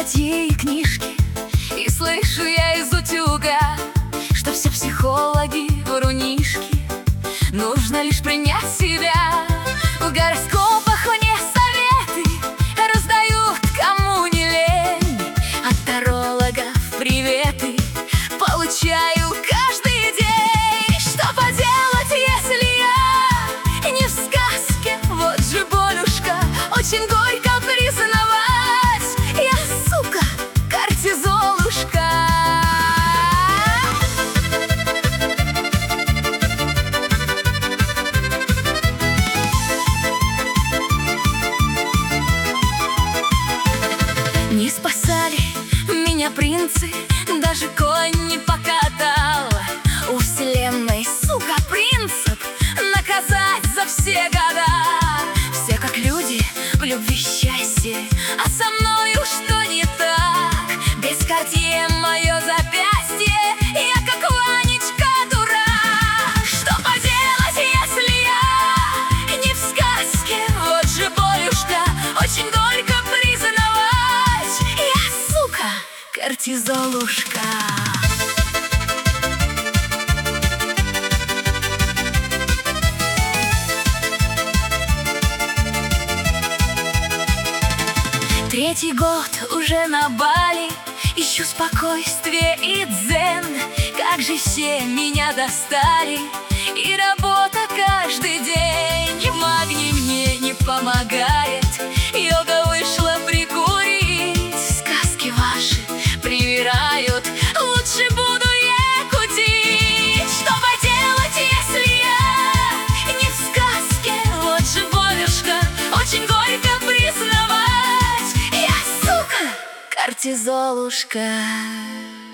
статьи и книжки, и слышу я из утюга, что все психологи врунишки. Нужно лишь принять себя. В гороскопах мне советы раздают, кому не лень. От тарологов приветы получаю каждый день. Что поделать, если я не в сказке? Вот же болюшка, очень горько признавать. Я, сука, кортизолушка. Не спасали меня принцы, даже конь не покатал. У вселенной, сука, принцип наказать за все года. Все как люди, в любви счастье, а со мною что не так? Без Кортье мое запястье, я как Ванечка дурак. Что поделать, если я не в сказке? Вот же болюшка, очень горько признавать. Я, сука, кортизолушка. Третий год уже на Бали, ищу спокойствие и дзен. Как же все меня достали, и работа каждый день. Магний мне не помогает, йога вышла прикурить. Сказки ваши привирают, лучше буду я кутить. Что поделать, если я не в сказке? Вот же болюшка, очень горько признавать. Я, сука, кортизолушка.